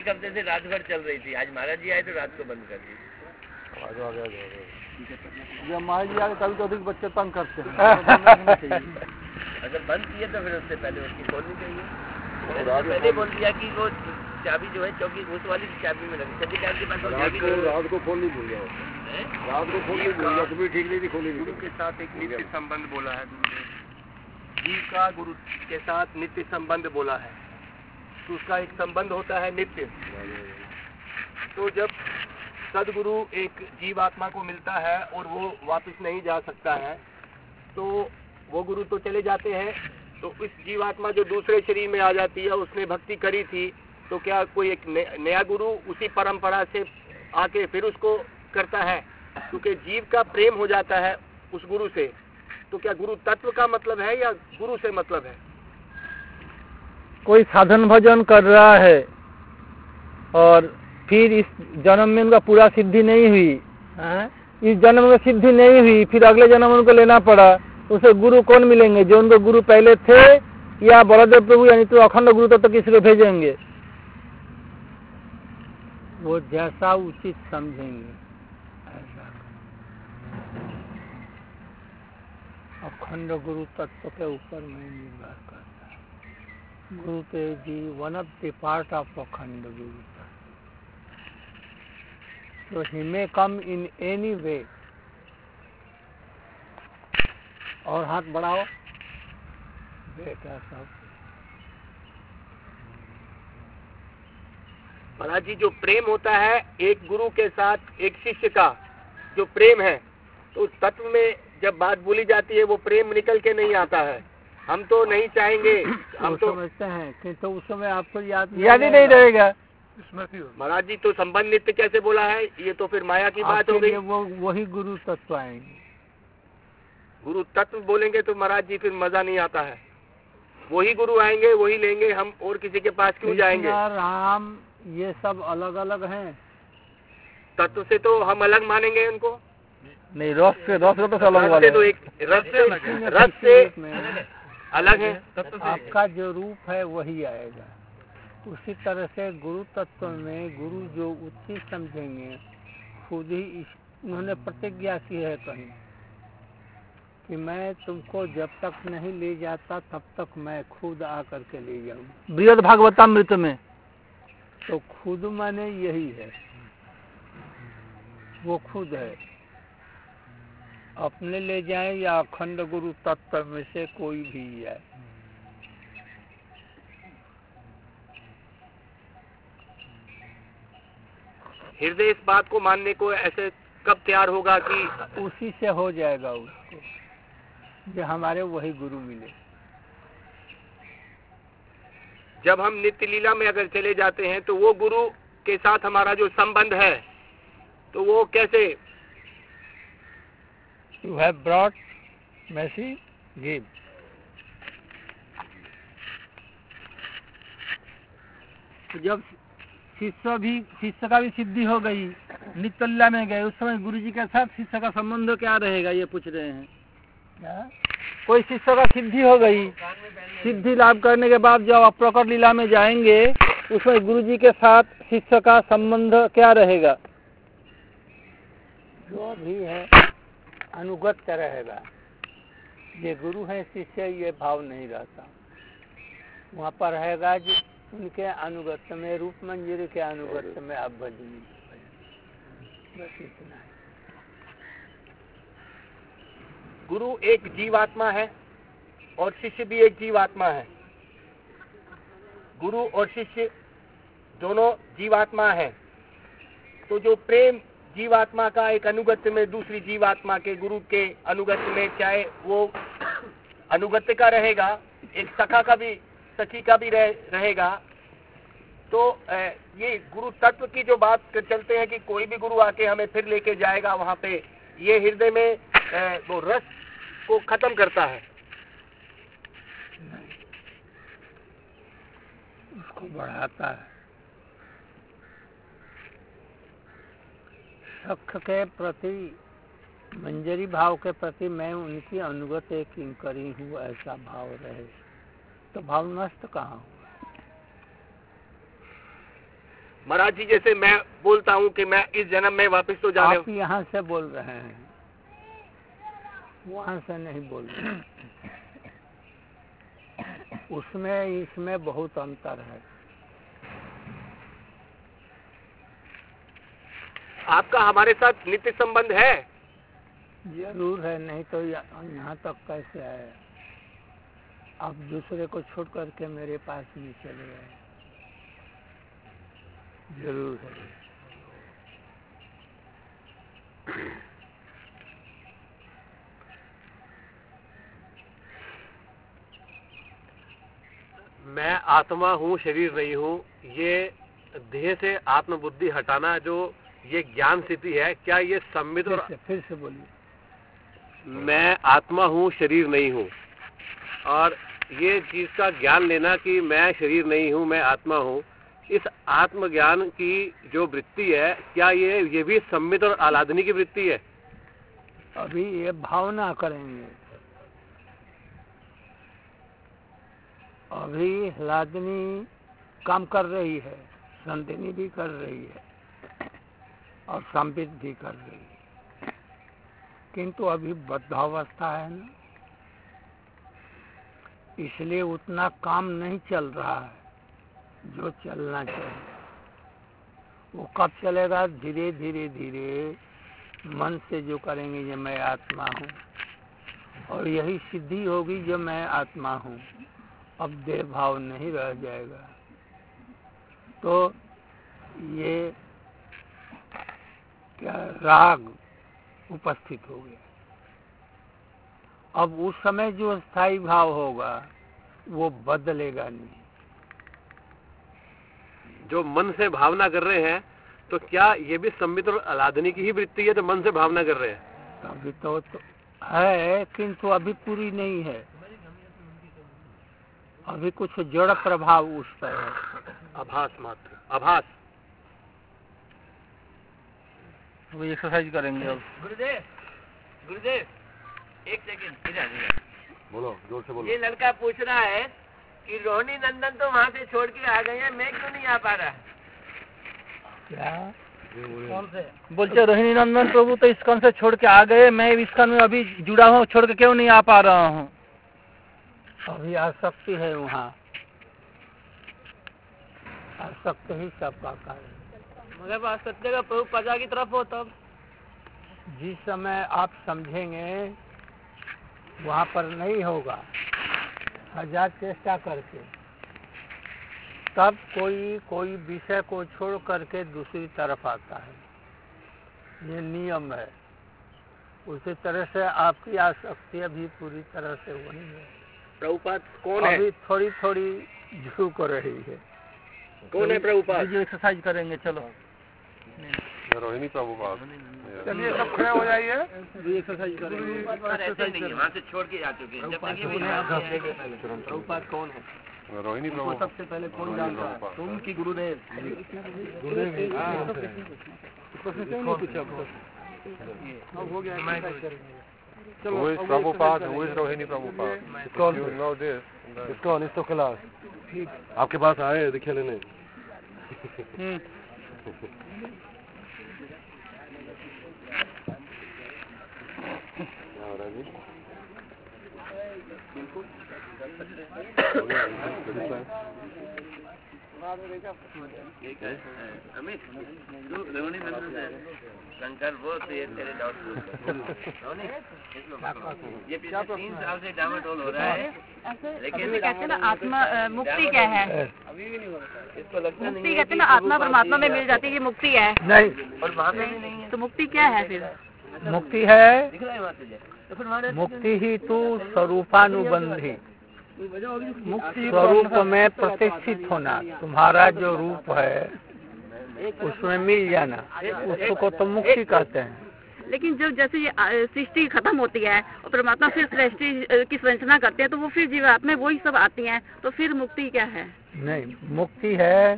हफ्ते से रात भर चल रही थी, आज महाराज जी आए तो रात को बंद कर दी। जब महाराज जी आए कभी तो अधिक बच्चे तंग करते हैं। अगर बंद किए तो फिर उससे पहले उसकी खोलनी चाहिए। पहले बोल दिया कि वो चाबी जो है चौकी उस वाली चाबी में लगी, चाबी के पास रात को खोलनी भूल गया, रात को खोलनी भूल गया, कभी ठीक नहीं थी खोलनी। गुरु के साथ एक नित्य संबंध बोला है गुरुदेव जीव का, गुरु के साथ नित्य संबंध बोला है, तो उसका एक संबंध होता है नित्य। तो जब सदगुरु एक जीवात्मा को मिलता है और वो वापस नहीं जा सकता है, तो वो गुरु तो चले जाते हैं, तो इस जीवात्मा जो दूसरे शरीर में आ जाती है, उसने भक्ति करी थी, तो क्या कोई एक नया गुरु उसी परंपरा से आके फिर उसको करता है? क्योंकि जीव का प्रेम हो जाता है उस गुरु से, तो क्या गुरु तत्व का मतलब है या गुरु से मतलब है? कोई साधन भजन कर रहा है और फिर इस जन्म में उनका पूरा सिद्धि नहीं हुई, इस जन्म में सिद्धि नहीं हुई, फिर अगले जन्म उनको लेना पड़ा, उसे गुरु कौन मिलेंगे? जो उनको गुरु पहले थे या बलदेव प्रभु, यानी तो अखंड गुरु तो किसी को भेजेंगे? वो जैसा उचित समझेंगे ऐसा। अखंड गुरु तत्व के ऊपर में निर्भर करता है। गुरु के जी one of the part of अखंड गुरु, so he may come in any way। और हाथ बढ़ाओ बेटा सब। महाराज जी, जो प्रेम होता है एक गुरु के साथ एक शिष्य का जो प्रेम है, तो उस तत्व में जब बात बोली जाती है वो प्रेम निकल के नहीं आता है। हम तो नहीं चाहेंगे, हम तो समझते हैं कि तो उस समय आपको याद ही नहीं रहेगा। महाराज जी, तो संबंध नित्य कैसे बोला है? ये तो फिर माया की बात हो गई। वो वही गुरु तत्व आएंगे। गुरु तत्व बोलेंगे तो महाराज जी फिर मजा नहीं आता है। वही गुरु आएंगे, वही लेंगे, हम और किसी के पास क्यों जाएंगे? राम ये सब अलग अलग हैं। तत्व से तो हम अलग मानेंगे उनको नहीं, रस से तो अलग वाले, तो एक रस से अलग है। आपका जो रूप है वही आएगा। उसी तरह से गुरु तत्व में गुरु जो उचित समझेंगे, खुद ही उन्होंने प्रतिज्ञा की है कहीं कि मैं तुमको जब तक नहीं ले जाता तब तक मैं खुद आकर के ले जाऊं। बृहद भागवतामृत में तो खुद माने यही है, वो खुद है। अपने ले जाए या अखंड गुरु तत्व में से कोई भी है। हृदय इस बात को मानने को ऐसे कब तैयार होगा कि उसी से हो जाएगा उसको, जो हमारे वही गुरु मिले। जब हम नित्य लीला में अगर चले जाते हैं तो वो गुरु के साथ हमारा जो संबंध है तो वो कैसे? You have brought mercy, give। जब शिष्य का भी सिद्धि हो गई, नित्य लीला में गए, उस समय गुरु जी के साथ शिष्य का संबंध क्या रहेगा? ये पूछ रहे हैं। कोई शिष्य का सिद्धि हो गई, सिद्धि लाभ करने के बाद जब आप प्रकट लीला में जाएंगे, उसमें गुरु जी के साथ शिष्य का संबंध क्या रहेगा? जो भी है अनुगत्य रहेगा। ये गुरु है शिष्य, ये भाव नहीं रहता। वहाँ पर रहेगा जो उनके अनुगत्य में, रूप मंजरी के अनुगत्य में आप भजनी, बस इतना है। गुरु एक जीवात्मा है और शिष्य भी एक जीवात्मा है। गुरु और शिष्य दोनों जीवात्मा है, तो जो प्रेम जीवात्मा का एक अनुगत्य में दूसरी जीवात्मा के गुरु के अनुगत्य में, चाहे वो अनुगत्य का रहेगा, एक सखा का भी, सखी का भी रहेगा, तो ये गुरु तत्व की जो बात चलते हैं कि कोई भी गुरु आके हमें फिर लेके जाएगा वहाँ पे, ये हृदय में वो रस को खत्म करता है, उसको बढ़ाता है। सख के प्रति, मंजरी भाव के प्रति मैं उनकी अनुगत एक किंकरी हूँ, ऐसा भाव रहे तो भाव नष्ट कहाँ हुआ? महाराज जी जैसे मैं बोलता हूँ कि मैं इस जन्म में वापस तो जाने आप यहाँ से बोल रहे हैं, वहाँ से नहीं बोल रहे। उसमें इसमें बहुत अंतर है। आपका हमारे साथ नित्य संबंध है? जरूर है, नहीं तो यहाँ तक कैसे आए? आप दूसरे को छोड़ करके मेरे पास नहीं चले गए। जरूर है। मैं आत्मा हूँ, शरीर नहीं हूँ, ये देह से आत्मबुद्धि हटाना जो ये ज्ञान स्थिति है, क्या ये सम्मित और फिर से बोलिए। मैं आत्मा हूँ, शरीर नहीं हूँ, और ये चीज का ज्ञान लेना कि मैं शरीर नहीं हूँ, मैं आत्मा हूँ, इस आत्मज्ञान की जो वृत्ति है, क्या ये भी सम्मित और आह्लादनी की वृत्ति है? अभी ये भावना करेंगे। अभी आह्लादनी काम कर रही है, संदिनी भी कर रही है और संबित भी कर रही है, किंतु अभी बद्धावस्था है ना, इसलिए उतना काम नहीं चल रहा है जो चलना चाहिए। वो कब चलेगा? धीरे धीरे धीरे मन से जो करेंगे ये मैं आत्मा हूँ, और यही सिद्धि होगी जो मैं आत्मा हूँ, अब देह भाव नहीं रह जाएगा। तो ये क्या राग उपस्थित हो गया। अब उस समय जो स्थायी भाव होगा वो बदलेगा नहीं। जो मन से भावना कर रहे हैं, तो क्या ये भी सम्मित और आह्लादनी की ही वृत्ति है, तो मन से भावना कर रहे हैं? अभी तो है, किंतु अभी पूरी नहीं है। अभी कुछ जड़ प्रभाव उस पर है, आभास मात्र, आभास। वो एक्सरसाइज करेंगे अब। गुरुदेव एक सेकंड इधर बोलो, जोर से बोलो। ये लड़का पूछ रहा है कि रोहिणी नंदन तो वहाँ से छोड़ के आ गए हैं, मैं क्यों नहीं आ पा रहा? क्या? कौन से? बोलते रोहिणी नंदन प्रभु तो इस्कॉन से छोड़ के आ गए, मैं इस्कॉन में अभी जुड़ा हूँ, छोड़ के क्यों नहीं आ पा रहा हूँ? अभी आसक्ति है वहाँ, आसक्ति ही सबका कारण। मगर बात सत्य का प्रभु प्रजा की तरफ हो तब जिस समय आप समझेंगे वहाँ पर नहीं होगा, हजार चेष्टा करके, तब कोई विषय को छोड़ करके दूसरी तरफ आता है। ये नियम है। उसी तरह से आपकी आसक्ति अभी पूरी तरह से वही है। प्रभुपाद कौन है? अभी थोड़ी थोड़ी झुक रही है। कौन है प्रभुपाद? जो एक्सरसाइज करेंगे, चलो रोहिणी प्रभुपाद। चलिए सब खड़े हो जाइए, एक्सरसाइज करेंगे। वहाँ से छोड़ के जा चुके हैं। प्रभुपाद कौन है? रोहिणी प्रभु। सबसे पहले कौन जानता है? तुम की गुरुदेव? हो गया। Who is Prabhupada? Who is Rohini Prabhupada? You know this. कौन इस तो क्लास आपके पास आए दिखे लेने। अमित रोहिणी नंदन से शंकर वो तो ये तेरे डाउट ये पिछले 3 साल से डामाडोल हो रहा है। लेकिन कहते हैं ना आत्मा मुक्ति क्या है? इसको लगता नहीं मुक्ति कहते हैं ना आत्मा परमात्मा में मिल जाती है, ये मुक्ति है। नहीं, और वहाँ पे भी नहीं है। तो मुक्ति क्या है फिर? मुक्ति है, दिख रहा है वहाँ तुझे? तो फिर वहाँ मुक्ति ही तो स्वरूपानुबंधी, स्वरूप में प्रतिष्ठित होना। तुम्हारा जो रूप है उसमें मिल जाना, उसको तो मुक्ति कहते हैं। लेकिन जब जैसे ये सृष्टि खत्म होती है और परमात्मा फिर सृष्टि की संरचना करते हैं, तो वो फिर जीवात्मा वही सब आती हैं, तो फिर मुक्ति क्या है? नहीं, मुक्ति है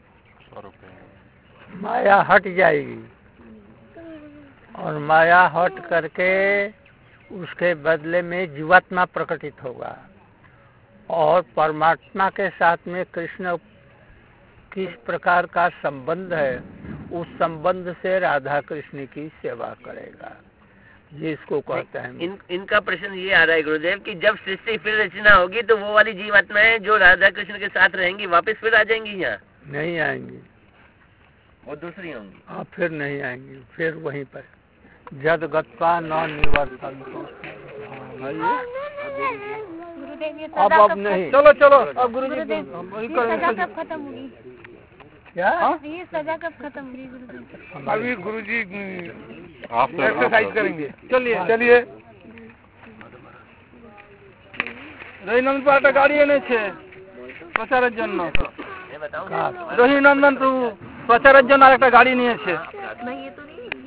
माया हट जाएगी, और माया हट करके उसके बदले में जीवात्मा प्रकटित होगा, और परमात्मा के साथ में कृष्ण किस प्रकार का संबंध है, उस संबंध से राधा कृष्ण की सेवा करेगा, ये इसको कहते हैं। इनका प्रश्न ये आ रहा है गुरुदेव कि जब सृष्टि फिर रचना होगी तो वो वाली जीवात्माएं जो राधा कृष्ण के साथ रहेंगी वापस फिर आ जाएंगी यहाँ? नहीं आएंगी, वो दूसरी होंगी। हाँ फिर नहीं आएंगी, फिर वहीं पर जद गत्वा न निवर्तन। अब नहीं, चलो चलो अब गुरु जी कब खत्म होगी? क्या ये सजा कब खत्म होगी गुरुदेव? अभी गुरु जी एक्सरसाइज करेंगे। चलिए चलिए রহিনন্দন একটা গাড়ি এনেছে প্রচারের জন্য। রহিনন্দন প্রভু প্রচারের জন্য আরেকটা গাড়ি নিয়েছে। नहीं ये तो